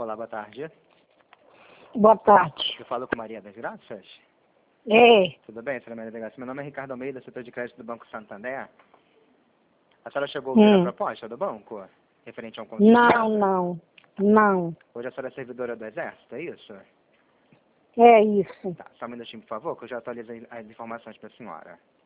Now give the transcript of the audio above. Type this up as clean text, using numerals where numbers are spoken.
Olá, boa tarde. Boa tarde. Eu falo com Maria das Graças. É, Tudo bem, senhora Maria das Graças? Meu nome é Ricardo Almeida, setor de crédito do Banco Santander. A senhora chegou a ouvir a proposta do banco? Referente a um consignado? não. Hoje a senhora é servidora do Exército, é isso? É isso. Tá, só um minutinho, por favor, que eu já atualizei as informações para a senhora.